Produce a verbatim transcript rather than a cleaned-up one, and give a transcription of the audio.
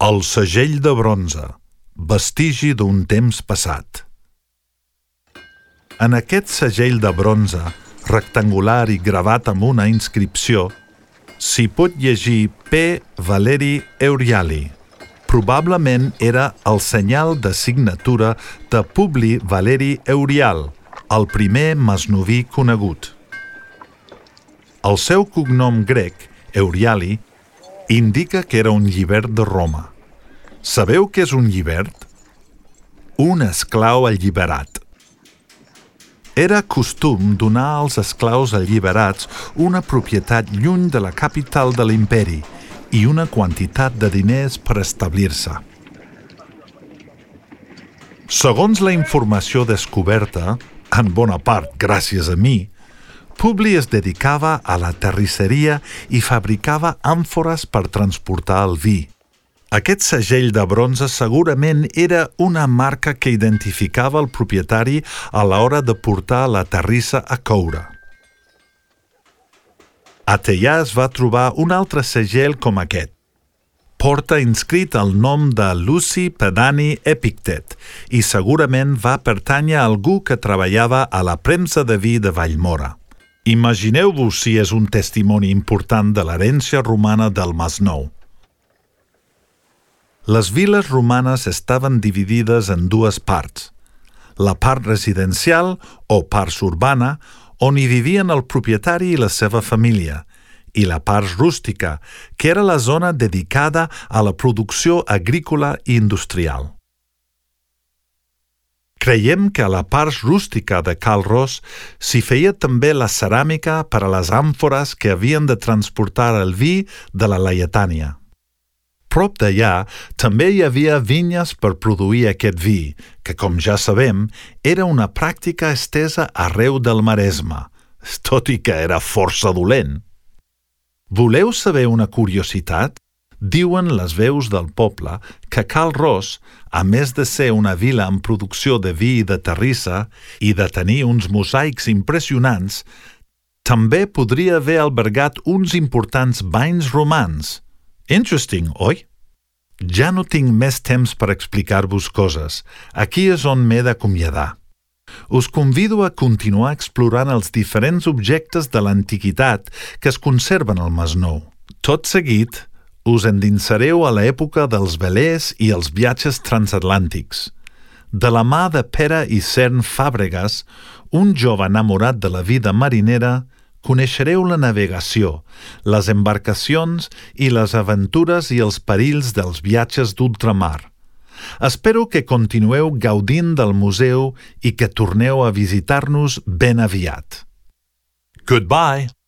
El segell de bronze, vestigi d'un temps passat. En aquest segell de bronze, rectangular i gravat amb una inscripció, s'hi pot llegir P. Valeri Euriali. Probablement era el senyal de signatura de Publi Valeri Eurial, el primer masnoví conegut. El seu cognom grec, Euriali, indica que era un llibert de Roma. Sabeu què és un llibert? Un esclau alliberat. Era costum donar als esclaus alliberats una propietat lluny de la capital de l'imperi i una quantitat de diners per establir-se. Segons la informació descoberta, en bona part gràcies a mi, Publi es dedicava a la terrisseria i fabricava àmfores per transportar el vi. Aquest segell de bronze segurament era una marca que identificava el propietari a l'hora de portar la terrissa a coure. A Teià es va trobar un altre segell com aquest. Porta inscrit el nom de Luci Pedani Epictet i segurament va pertànyer a algú que treballava a la premsa de vi de Vallmora. Imagineu-vos si és un testimoni important de l'herència romana del Masnou. Les viles romanes estaven dividides en dues parts. La part residencial, o part urbana, on hi vivien el propietari i la seva família, i la part rústica, que era la zona dedicada a la producció agrícola i industrial. Creiem que a la part rústica de Cal Ros s'hi feia també la ceràmica per a les àmfores que havien de transportar el vi de la Laietània. Prop d'allà també hi havia vinyes per produir aquest vi, que, com ja sabem, era una pràctica estesa arreu del Maresme, tot i que era força dolent. Voleu saber una curiositat? Diuen les veus del poble que Cal Ros, a més de ser una vila amb producció de vi i de terrissa i de tenir uns mosaics impressionants, també podria haver albergat uns importants banys romans. Interesting, oi? Ja no tinc més temps per explicar-vos coses. Aquí és on m'he d'acomiadar. Us convido a continuar explorant els diferents objectes de l'antiguitat que es conserven al Masnou. Tot seguit, us endinsareu a l'època dels velers i els viatges transatlàntics. De la mà de Pere Isern Fàbregas, un jove enamorat de la vida marinera, coneixereu la navegació, les embarcacions i les aventures i els perills dels viatges d'ultramar. Espero que continueu gaudint del museu i que torneu a visitar-nos ben aviat. Goodbye!